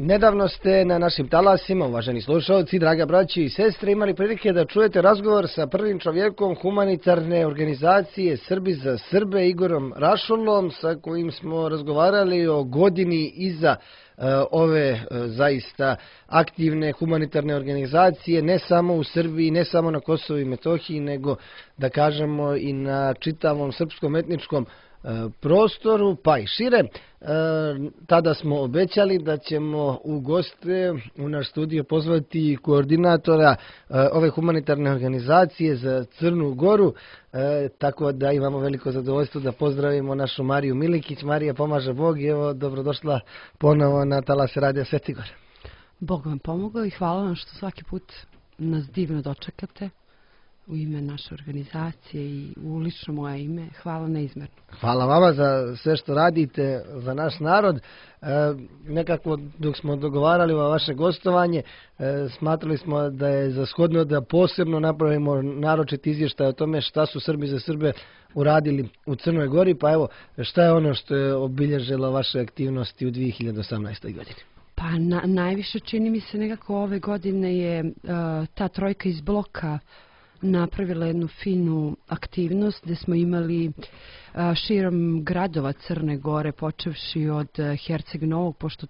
Nedavno ste na našim talasima, uvaženi slušalci, draga braći i sestre, imali prilike da čujete razgovor sa prvim čovjekom humanitarne organizacije Srbi za Srbe, Igorom Rašolom, sa kojim smo razgovarali o godini iza ove zaista aktivne humanitarne organizacije, ne samo u Srbiji, ne samo na Kosovu i Metohiji, nego da kažemo i na čitavom srpskom etničkom prostoru, pa i šire. Tada smo obećali da ćemo u goste u naš studio pozvati koordinatora ove humanitarne organizacije za Crnu Goru, tako da imamo veliko zadovoljstvo da pozdravimo našu Mariju Milikić. Marija, pomaže Bog i evo, dobrodošla ponovo na talase Radija Svetigor. Bog vam pomogao i hvala vam što svaki put nas divno dočekate u ime naše organizacije i u lično moje ime. Hvala neizmerno. Hvala vama za sve što radite za naš narod. Nekako dok smo dogovarali ovo vaše gostovanje, smatrali smo da je za shodno da posebno napravimo naročit izvještaj o tome šta su Srbi za Srbe uradili u Crnoj Gori, pa evo šta je ono što je obilježilo vaše aktivnosti u 2018. godini? Pa najviše čini mi se nekako ove godine je ta trojka iz bloka napravila jednu finu aktivnost gdje smo imali širom gradova Crne Gore, počevši od Herceg Novog, pošto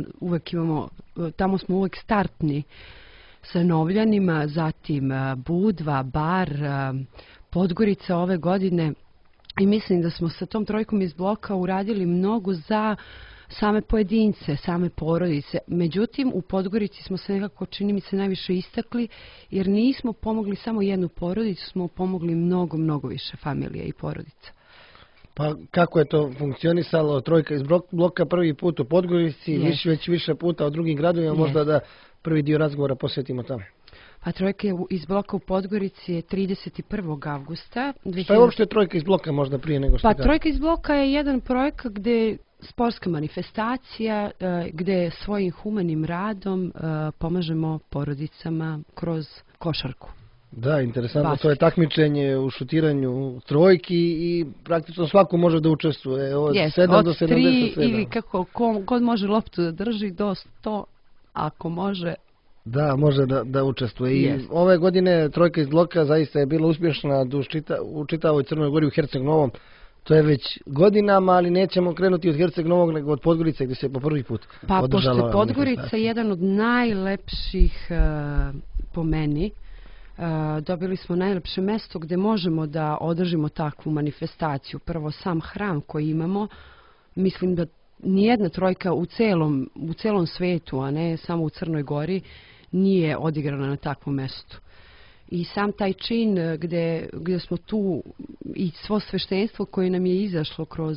tamo smo uvek startni sa Novljanima, zatim Budva, Bar, Podgorica ove godine, i mislim da smo sa tom trojkom iz bloka uradili mnogo za same pojedince, same porodice. Međutim, u Podgorici smo se nekako, čini mi se, najviše istakli, jer nismo pomogli samo jednu porodicu, smo pomogli mnogo više familija i porodica. Pa kako je to funkcionisalo? Trojka iz bloka prvi put u Podgorici, već više puta u drugim gradovima, možda da prvi dio razgovora posvetimo tome. Pa trojka iz bloka u Podgorici je 31. avgusta. Šta je uopšte trojka iz bloka možda prije nego što... Pa trojka iz bloka je jedan projekat gdje sportska manifestacija gdje svojim humanim radom pomažemo porodicama kroz košarku. Da, interesantno, to je takmičenje u šutiranju trojki i praktično svako može da učestvuje. Od 7 do 77. Ili kako god može loptu da drži do 100, ako može. Da, može da učestvuje. I ove godine trojka iz bloka zaista je bila uspješna u čitavoj Crnoj Gori, u Herceg Novom. To je već godinama, ali nećemo krenuti od Herceg Novog nego od Podgorice gdje se po prvi put održala. Pa pošto je Podgorica jedan od najlepših po meni, dobili smo najlepše mjesto gdje možemo da održimo takvu manifestaciju. Prvo sam hram koji imamo, mislim da nijedna trojka u celom svetu, a ne samo u Crnoj Gori, nije odigrana na takvom mjestu. I sam taj čin gdje smo tu i svo sveštenstvo koje nam je izašlo kroz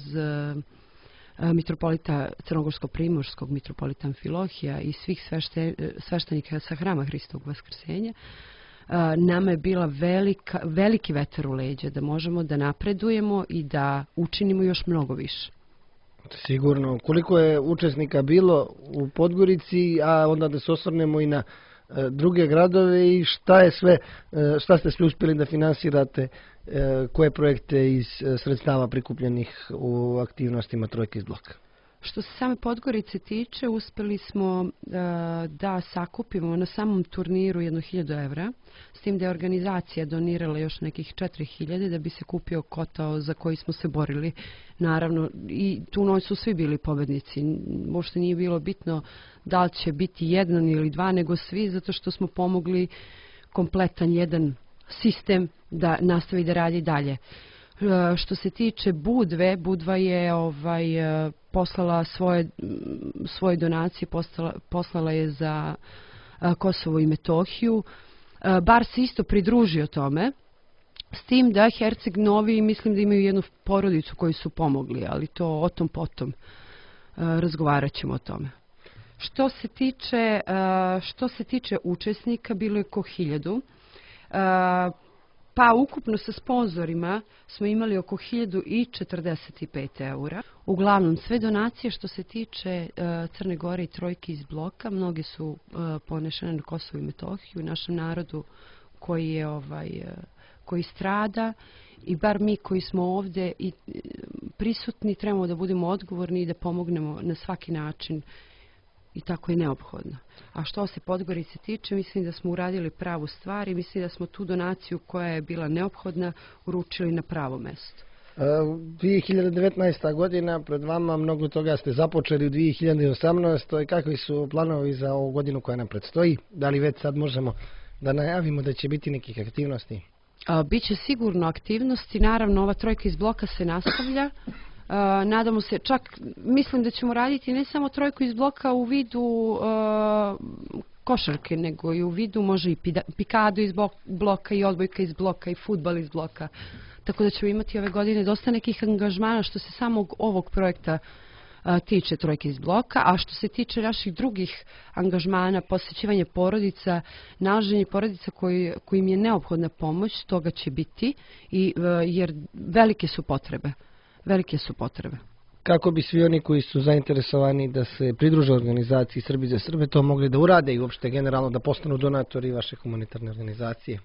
mitropolita Crnogorsko-Primorskog, mitropolita Amfilohija i svih sveštenika sa hrama Hristovog Vaskrsenja, nama je bila veliki vetar u leđa da možemo da napredujemo i da učinimo još mnogo više. Sigurno. Koliko je učesnika bilo u Podgorici, a onda da se osvrnemo i na druge gradove i šta ste sve uspjeli da finansirate, koje projekte iz sredstava prikupljenih u aktivnostima trojke iz bloka? Što se same Podgorice tiče, uspjeli smo da sakupimo na samom turniru 1000 evra, s tim da je organizacija donirala još nekih 4000 da bi se kupio kotao za koji smo se borili. Naravno, i tu noć su svi bili pobednici. Možda nije bilo bitno da li će biti jedan ili dva, nego svi, zato što smo pomogli kompletan jedan sistem da nastavi da radi dalje. Što se tiče Budve, Budva je poslala svoje donacije, poslala je za Kosovo i Metohiju. Bar se isto pridružio tome, s tim da Herceg Novi, mislim da imaju jednu porodicu koju su pomogli, ali to o tom potom razgovarat ćemo o tome. Što se tiče učesnika, bilo je oko 1000. Pa ukupno sa sponzorima smo imali oko 1045 eura. Uglavnom sve donacije što se tiče Crne Gore i trojke iz bloka, mnoge su ponešene na Kosovu i Metohiju, našem narodu koji strada, i bar mi koji smo ovdje i prisutni trebamo da budemo odgovorni i da pomognemo na svaki način i tako je neophodno. A što se Podgorice tiče, mislim da smo uradili pravu stvar i mislim da smo tu donaciju koja je bila neophodna uručili na pravo mesto. 2019. godina, pred vama mnogo toga ste započeli u 2018. Kakvi su planovi za ovu godinu koja nam predstoji? Da li već sad možemo da najavimo da će biti nekih aktivnosti? Biće sigurno aktivnosti, naravno ova trojka iz bloka se nastavlja. Nadamo se, čak mislim da ćemo raditi ne samo trojku iz bloka u vidu košarke, nego i u vidu može i pikadu iz bloka i odbojka iz bloka i fudbal iz bloka. Tako da ćemo imati ove godine dosta nekih angažmana što se samog ovog projekta tiče trojke iz bloka, a što se tiče naših drugih angažmana, posjećivanje porodica, nalaženje porodica kojim je neophodna pomoć, toga će biti, jer velike su potrebe. Velike su potrebe. Kako bi svi oni koji su zainteresovani da se pridruže organizaciji Srbi za Srbe to mogli da urade i uopšte generalno da postanu donatori vaše humanitarne organizacije?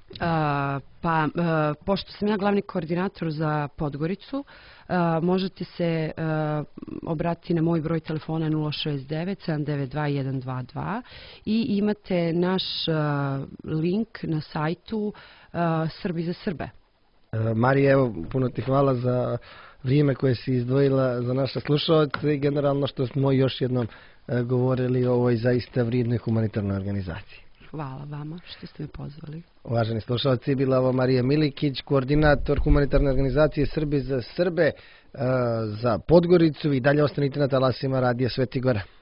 Pošto sam ja glavni koordinator za Podgoricu, možete se obratiti na moj broj telefona 069 792 122 i imate naš link na sajtu Srbi za Srbe. Marija, evo, puno ti hvala za vrijeme koje si izdvojila za naše slušalce i generalno što smo još jednom govorili o ovoj zaista vrijednoj humanitarnoj organizaciji. Hvala vama što ste me pozvali. Uvaženi slušalci, bila ovo Marija Milikić, koordinator humanitarne organizacije Srbi za Srbe za Podgoricu i dalje ostanite na talasima Radija Sveti Gora.